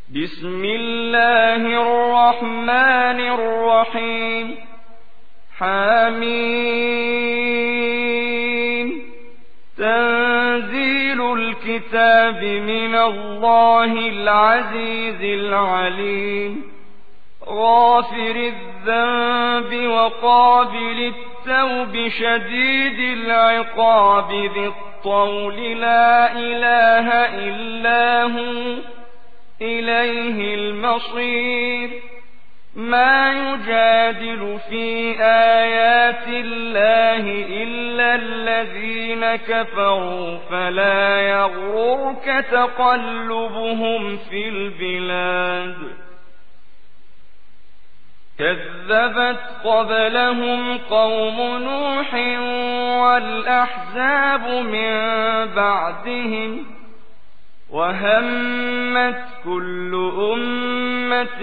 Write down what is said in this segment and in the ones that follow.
بسم الله الرحمن الرحيم حميم تنزيل الكتاب من الله العزيز العليم غافر الذنب وقابل التوب شديد العقاب ذي الطول لا إله إلا هو إليه المصير ما يجادل في آيات الله إلا الذين كفروا فلا يغررك تقلبهم في البلاد كذبت قبلهم قوم نوح والأحزاب من بعدهم وهمت كل أمة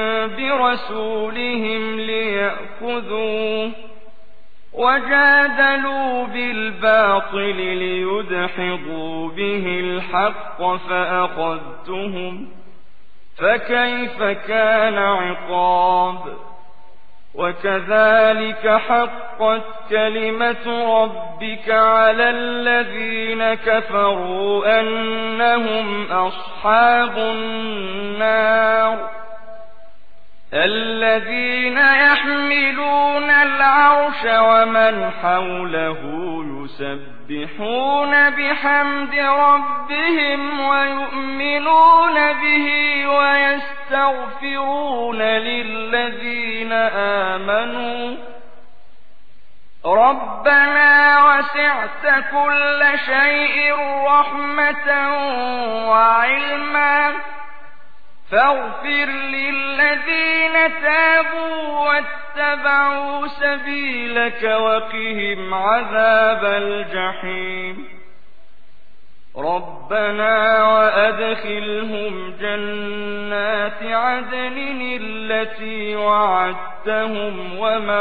برسولهم ليأخذوه وجادلوا بالباطل ليدحضوا به الحق فأخذتهم فكيف كان عقاب وكذلك حقت كلمة ربك على الذين كفروا أنهم أصحاب النار الذين يحملون العرش ومن حوله يسبحون بحمد ربهم ويؤمنون به ويستغفرون للذين آمنوا ربنا وسعت كل شيء رحمة وعلما فاغفر للذين تابوا واتبعوا سبيلك وقهم عذاب الجحيم ربنا وأدخلهم جنات عدن التي وعدتهم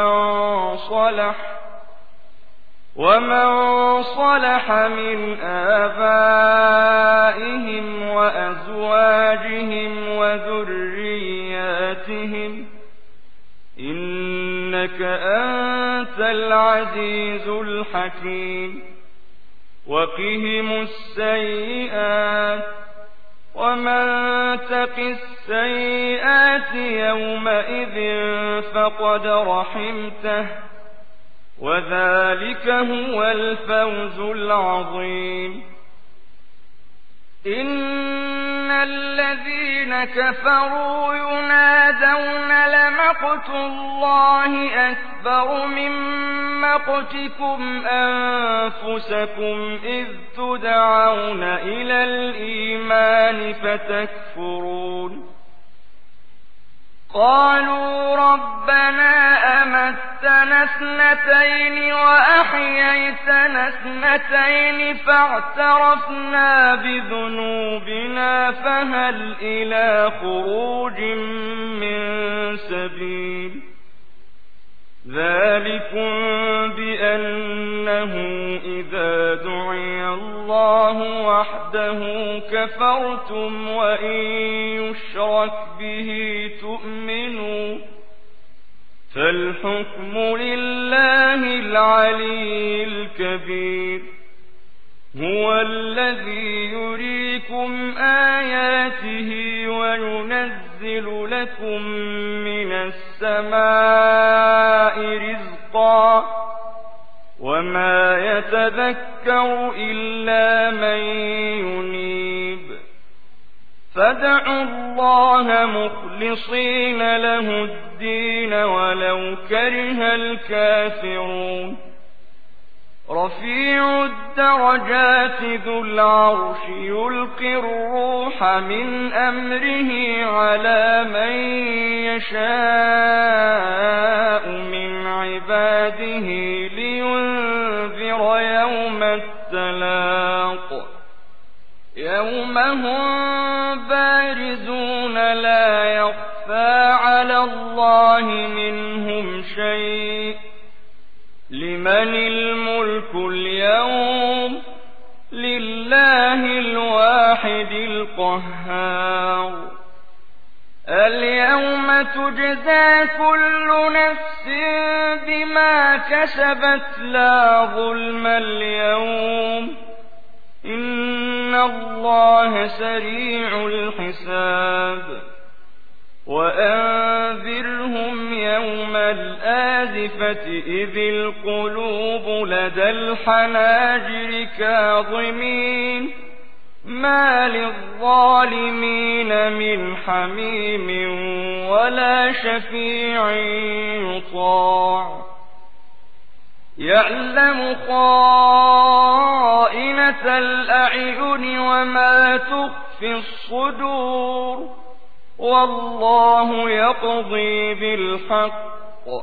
ومن صلح من آبائهم وأزواجهم وذرياتهم إنك أنت العزيز الحكيم وقهم السيئات ومن تق السيئات يومئذ فقد رحمته وذلك هو الفوز العظيم إن الذين كفروا ينادون لمقت الله أكبر من مقتكم أنفسكم إذ تدعون إلى الإيمان فتكفرون قالوا ربنا أمتنا اثنتين وأحييتنا اثنتين فاعترفنا بذنوبنا فهل إلى خروج من سبيل ذلكم بأنه إذا دعي الله وحده كفرتم وإن يشرك به تؤمنوا فالحكم لله العلي الكبير هو الذي يريكم آياته وينزل لكم من السماء رزقا وما يتذكر إلا من ينيب فادعوا الله مخلصين له الدين ولو كره الكافرون رفيع الدرجات ذو العرش يلقي الروح من أمره على من يشاء من عباده لينذر يوم التلاق يوم هم بارزون لا يخفى على الله منهم شيء لمن الملك اليوم لله الواحد القهار اليوم تجزى كل نفس بما كسبت لا ظلم اليوم إن الله سريع الحساب وأنذرهم يوم الآزفة إذ القلوب لدى الحناجر كاظمين ما للظالمين من حميم ولا شفيع يطاع يعلم خائنة الأعين وما تخفي الصدور والله يقضي بالحق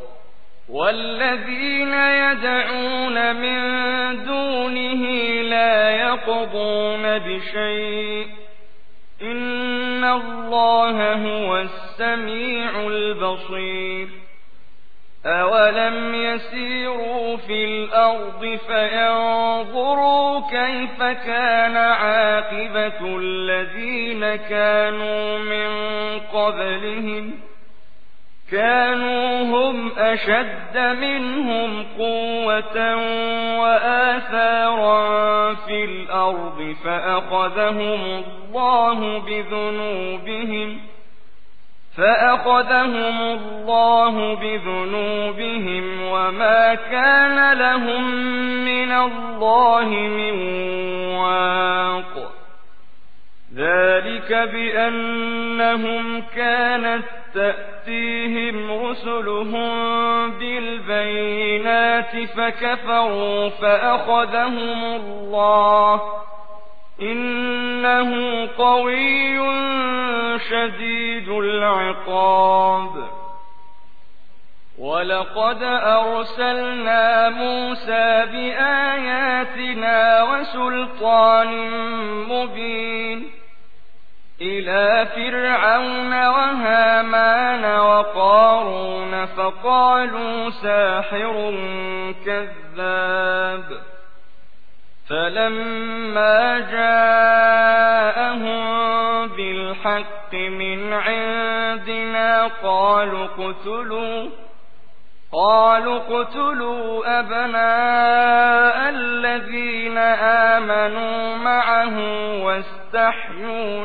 والذين يدعون من دونه لا يقضون بشيء إن الله هو السميع البصير أولم يسيروا في الأرض فينظروا كيف كان عاقبة الذين كانوا من قبلهم كانوا هم أشد منهم قوة وآثارا في الأرض فأخذهم الله بذنوبهم وما كان لهم من الله من واق ذلك بأنهم كانت تأتيهم رسلهم بالبينات فكفروا فأخذهم الله إنه قوي شديد العقاب ولقد أرسلنا موسى بآياتنا وسلطان مبين إلى فرعون وهامان وقارون فقالوا ساحر كذاب فلما جاءهم بالحق من عندنا قالوا اقتلوا أبناء الذين آمنوا معه واستحيوا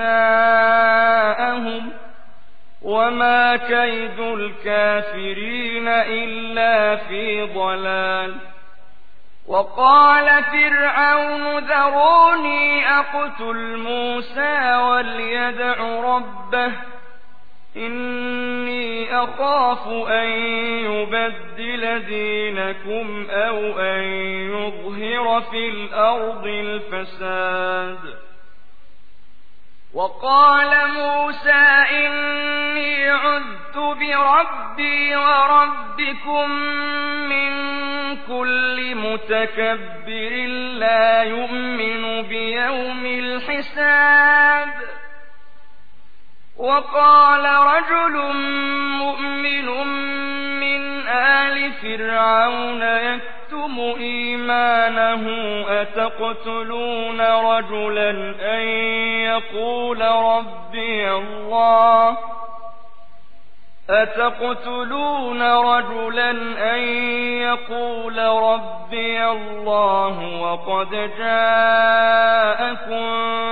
نساءهم وما كيد الكافرين إلا في ضلال وقال فرعون ذروني أقتل موسى وليدع ربه إني أخاف أن يبدل دينكم أو أن يظهر في الأرض الفساد وقال موسى إني عذت بربي وربكم من كل متكبر لا يؤمن بيوم الحساب وقال رجل مؤمن من آل فرعون يكتم إيمانه أتقتلون رجلا أن يقول ربي الله وقد جاءكم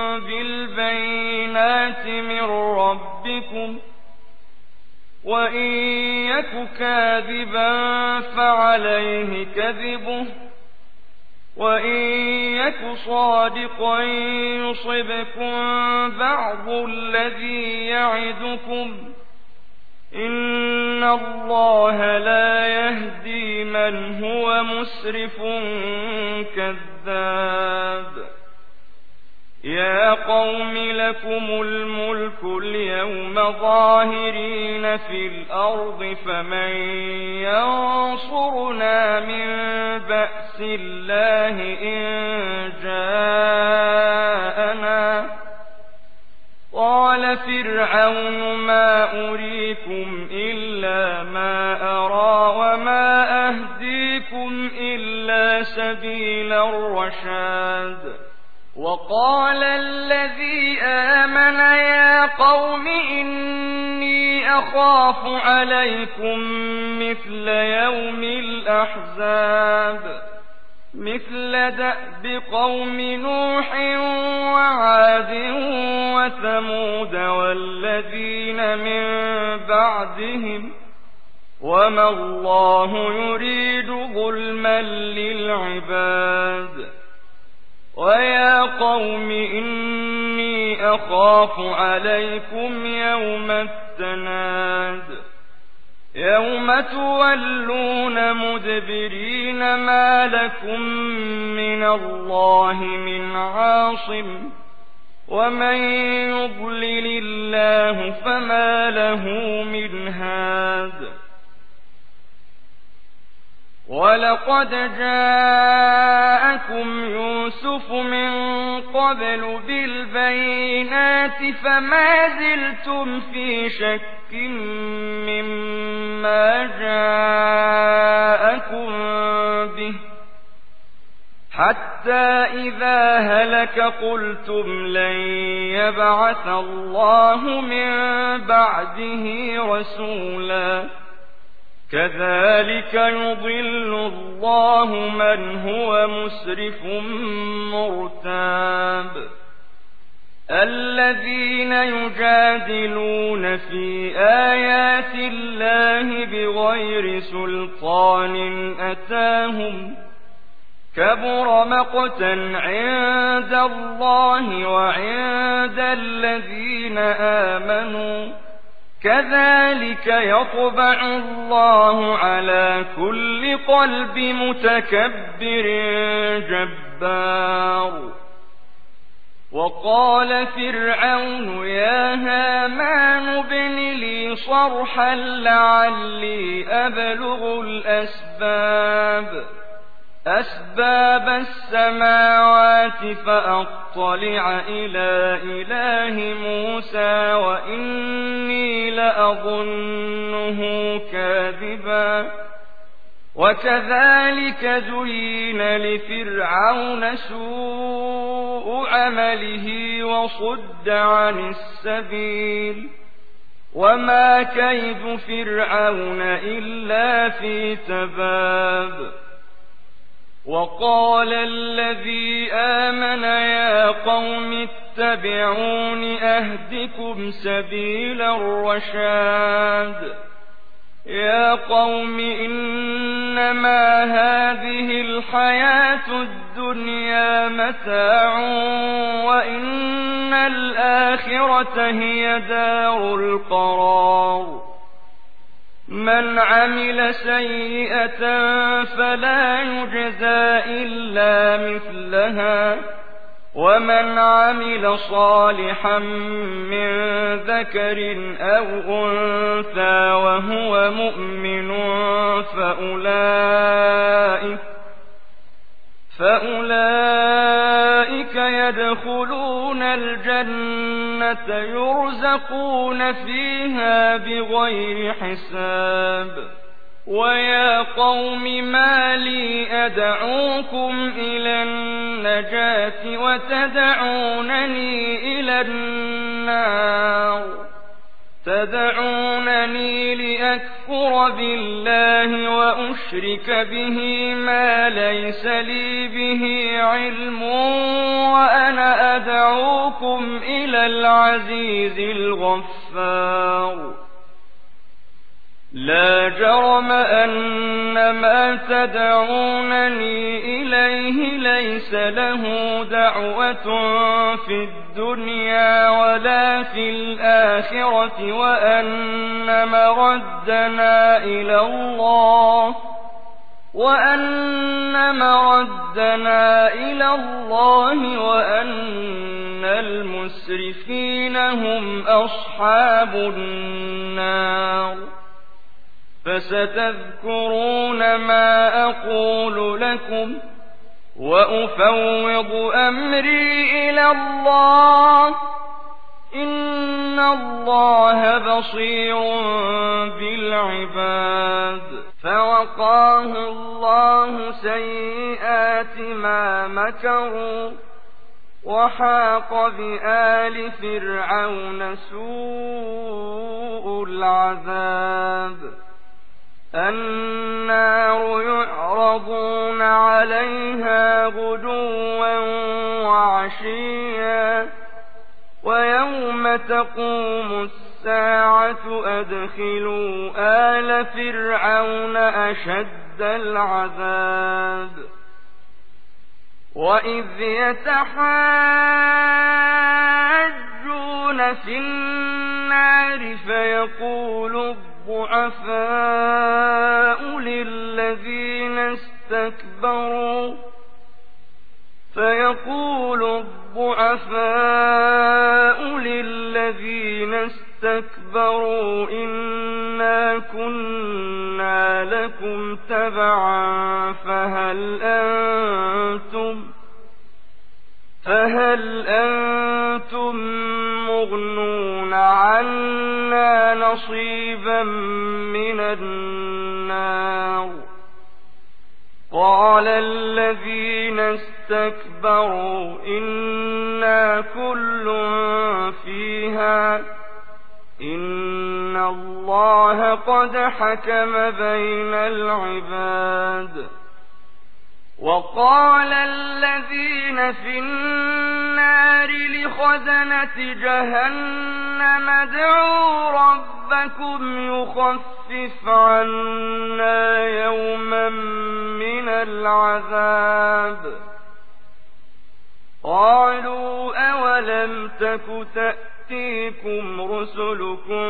بالبينات من ربكم وإن يك كاذبا فعليه كذبه وإن يك صادقا يصبكم بعض الذي يعدكم إن الله لا يهدي من هو مسرف كذاب يا قوم لكم الملك اليوم ظاهرين في الأرض فمن ينصرنا من بأس الله إن جاءنا قال فرعون ما أريكم إلا ما أرى وما أهديكم إلا سبيل الرشاد وقال الذي آمن يا قوم إني أخاف عليكم مثل يوم الأحزاب مثل دأب قوم نوح وعاد وثمود والذين من بعدهم وما الله يريد ظلما للعباد ويا قوم إني أخاف عليكم يوم التناد يوم تولون مدبرين ما لكم من الله من عاصم ومن يضلل الله فما له من هاد ولقد جاءكم يوسف من قبل بالبينات فما زلتم في شك مما جاءكم به حتى إذا هلك قلتم لن يبعث الله من بعده رسولا كذلك يضل الله من هو مسرف مرتاب الذين يجادلون في آيات الله بغير سلطان أتاهم كبر مقتا عند الله وعند الذين آمنوا كذلك يطبع الله على كل قلب متكبر جبار وقال فرعون يا هامان ابن لي صرحا لعلي أبلغ أسباب السماوات فأطلع إلى إله موسى وإني لأظنه كاذبا وكذلك زين لفرعون سوء عمله وصد عن السبيل وما كيد فرعون إلا في تباب وقال الذي آمن يا قوم اتبعون أهدكم سبيل الرشاد يا قوم إنما هذه الحياة الدنيا متاع وإن الآخرة هي دار القرار من عمل سيئة فلا يجزى إلا مثلها ومن عمل صالحا من ذكر أو أنثى وهو مؤمن فأولئك يدخلون الجنة يرزقون فيها بغير حساب ويا قوم ما لي أدعوكم إلى النجاة وتدعونني إلى النار تدعونني لأكفر بالله وأشرك به ما ليس لي به علم وأنا أدعوكم إلى العزيز الغفار لا جرم أن ما تدعونني إليه ليس له دعوة في الدنيا ولا في الآخرة وأن مردنا إلى الله وأن المسرفين هم أصحاب النار فستذكرون ما أقول لكم وأفوض أمري إلى الله إن الله بصير بالعباد فوقاه الله سيئات ما مكروا وحاق بآل فرعون سوء العذاب النار يعرضون عليها غدوا وعشيا ويوم تقوم الساعة أدخلوا آل فرعون أشد العذاب وإذ يتحاجون في النار فيقول الضعفاء للذين استكبروا إنا كنا لكم تبعا فهل أنتم مغنون عنا نصيبا من النار قال الذين استكبروا إنا كل فيها إن الله قد حكم بين العباد وقال الذين في النار لخزنة جهنم ادعوا ربكم يخفف عنا يوما من العذاب قالوا أولم تك تأتيكم رسلكم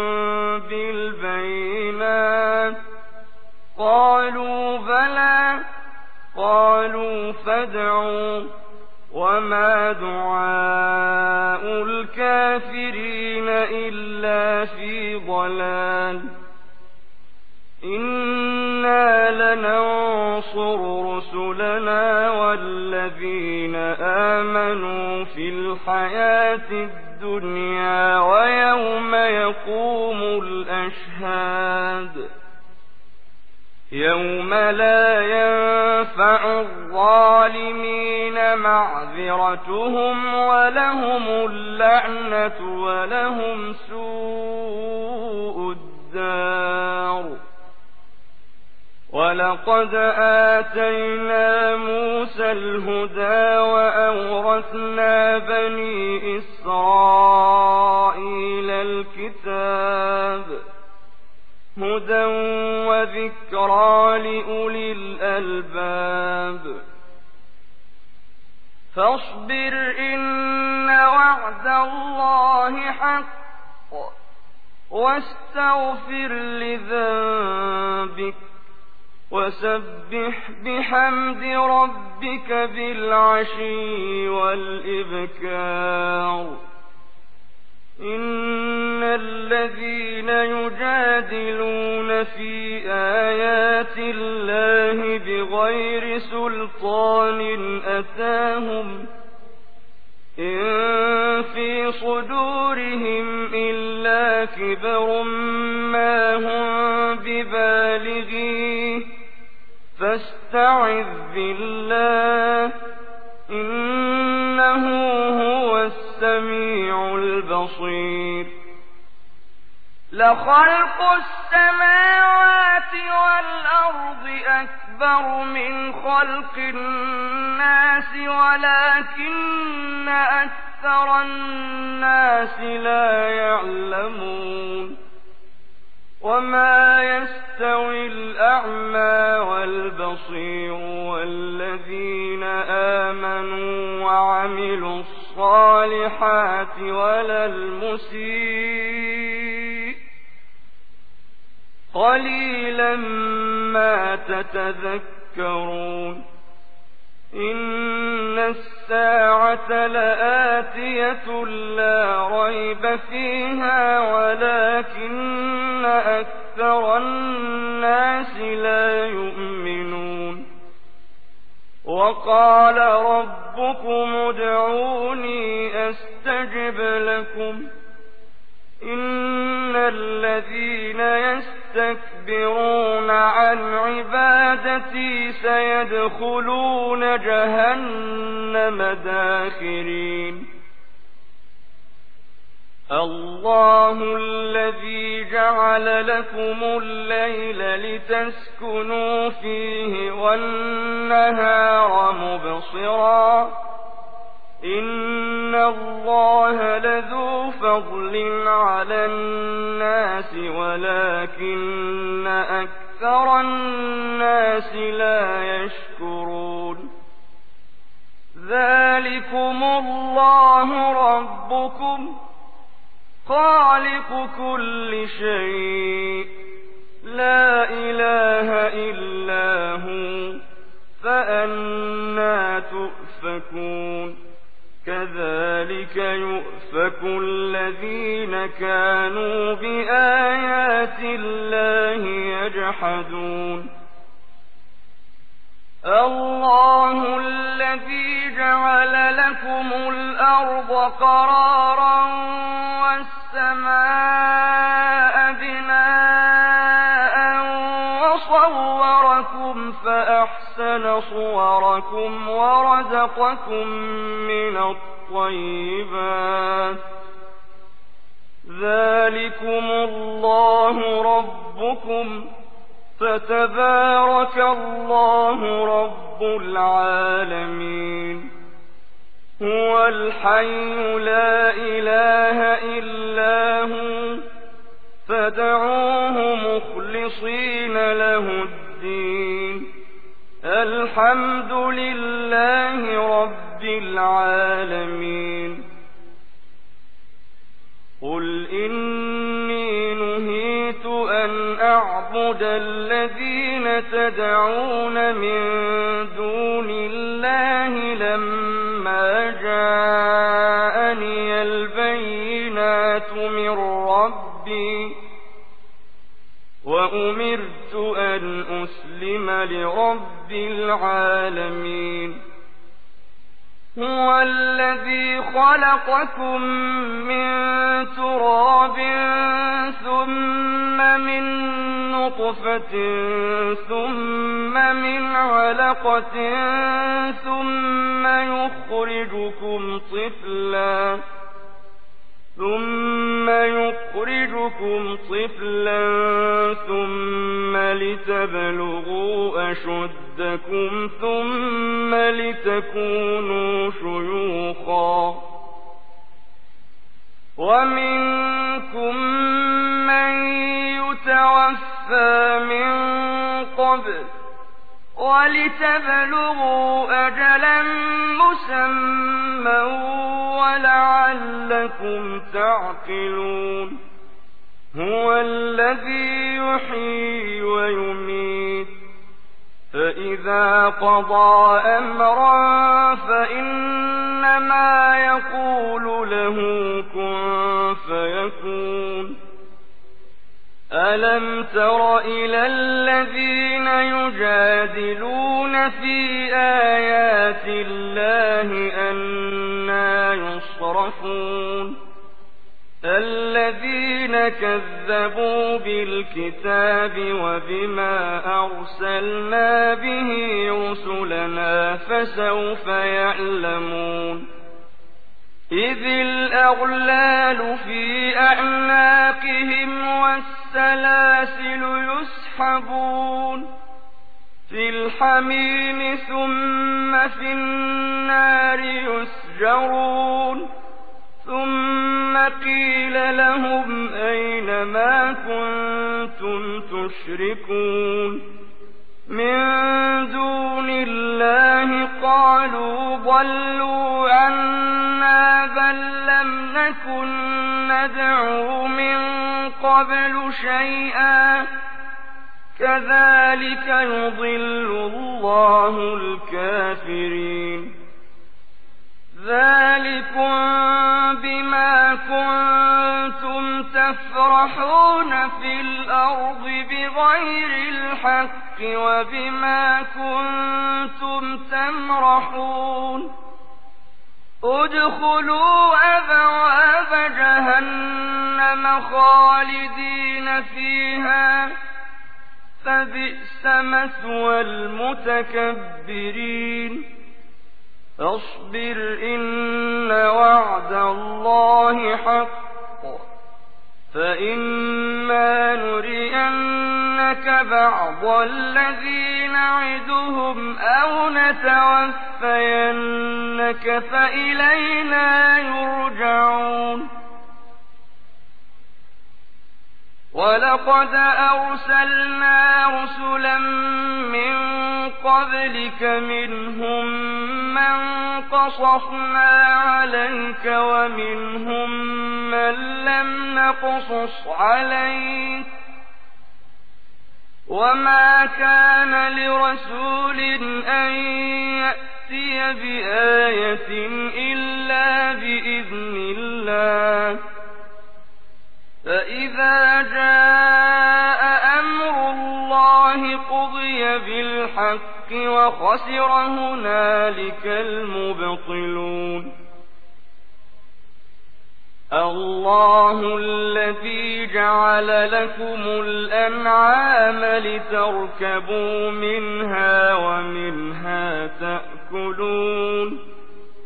بالبينات قالوا بلى قالوا فادعوا وما دعاء الكافرين إلا في ضلال إنا لننصر رسلنا والذين آمنوا في الحياة الدنيا ويوم يقوم الأشهاد يوم لا ينفع الظالمين معذرتهم ولهم اللعنة ولهم سوء الدار ولقد آتينا موسى الهدى وأورثنا بني إسرائيل الكتاب هدى وذكرى لأولي الألباب فاصبر إن وعد الله حق واستغفر لذنبك وسبح بحمد ربك بالعشي والإبكار إن الذين يجادلون في آيات الله بغير سلطان أتاهم إن في صدورهم إلا كبر ما هم ببالغيه فاستعذ بالله إنه هو السميع البصير لخلق السماوات والأرض أكبر من خلق الناس ولكن أكثر الناس لا يعلمون وما يستوي الأعمى والبصير والذين آمنوا وعملوا الصالحات ولا المسيء قليلا ما تتذكرون إن الساعة لآتية لا ريب فيها ولكن أكثر الناس لا يؤمنون وقال ربكم ادعوني أستجب لكم إن الذين يستكبرون عن عبادتي سيدخلون جهنم داخرين الله الذي جعل لكم الليل لتسكنوا فيه والنهار مبصرا إن الله لذو فضل على الناس ولكن أكثر الناس لا يشكرون ذلكم الله ربكم خالق كل شيء لا إله إلا هو فأنى تؤفكون كذلك يؤفك الذين كانوا بآيات الله يجحدون الله الذي جعل لكم الأرض قرارا والسماء بناء وصوركم فأحسن صوركم ورزقكم من الطيبات ذلكم الله ربكم فتبارك الله رب العالمين هو الحي لا إله إلا هو فادعوه مخلصين له الدين الحمد لله رب العالمين قل إني نهيت أن أعبد الذين تدعون من دون الله لما جاءني البينات من ربي وأمرت أن أسلم لرب العالمين هو الذي خلقكم من تراب ثم من نطفة ثم من علقة ثم يخرجكم طفلا ثم لتبلغوا أشدكم ثم لتكونوا شيوخا ومنكم من يتوفى من قبل ولتبلغوا أجلا مسمى ولعلكم تعقلون هو الذي يحيي ويميت فإذا قضى أمرا فإنما يقول له كن فيكون ألم تر إلى الذين يجادلون في آيات الله أنى يصرفون الذين كذبوا بالكتاب وبما أرسلنا به رسلنا فسوف يعلمون إذ الأغلال في أعناقهم والسلاسل يسحبون في الحميم ثم في النار يسجرون ثم قيل لهم أين ما كنتم تشركون من دون الله قالوا ضلوا عنا بل لم نكن ندعو من قبل شيئا كذلك يضل الله الكافرين ذلكم بما كنتم تفرحون في الأرض بغير الحق وبما كنتم تمرحون ادخلوا أبواب جهنم خالدين فيها فبئس مثوى المتكبرين فاصبر إن وعد الله حق فإما نرينك بعض الذي نعدهم أو نتوفينك فإلينا يرجعون ولقد أرسلنا رسلا من قبلك منهم من قصصنا عليك ومنهم من لم نقصص عليك وما كان لرسول أن يأتي بآية إلا بإذن الله فإذا جاء أمر الله قضي بالحق وخسر هنالك المبطلون الله الذي جعل لكم الأنعام لتركبوا منها ومنها تأكلون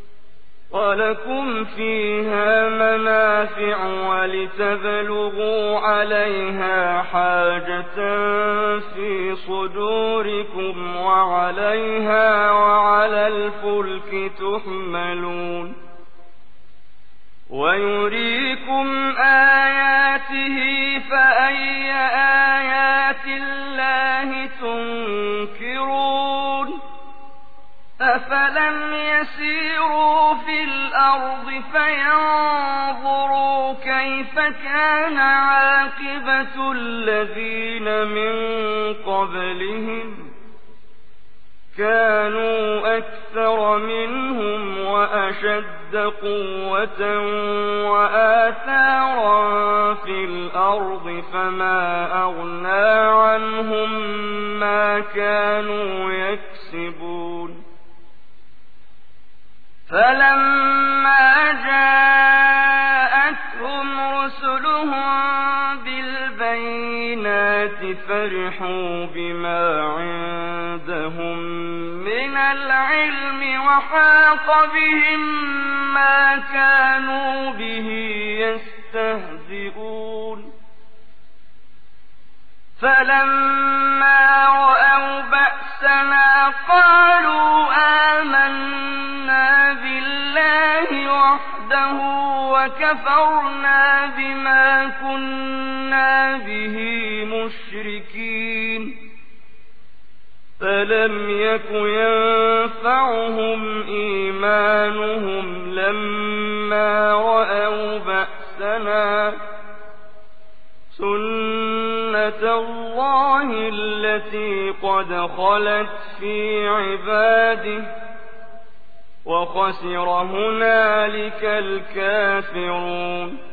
ولكم فيها منافع ولتبلغوا عليها حاجة في صدوركم وعليها وعلى الفلك تحملون ويريكم آياته فأي آيات الله تنكرون أفلم يسيروا في الأرض فينظروا كيف كان عاقبة الذين من قبلهم كانوا أكثر منهم وأشد قوة وآثارا في الأرض فما أغنى عنهم ما كانوا يكسبون فلما جاءتهم رسلهم بالبينات فرحوا بما عندهم من العلم وحاق بهم ما كانوا به يستهزئون فلما رأوا بأسنا قالوا آمنا بالله وحده وكفرنا بما كنا به مشركين فلم يك ينفعهم إيمانهم لما رأوا بأسنا سنة الله التي قد خلت في عباده وخسر هنالك الكافرون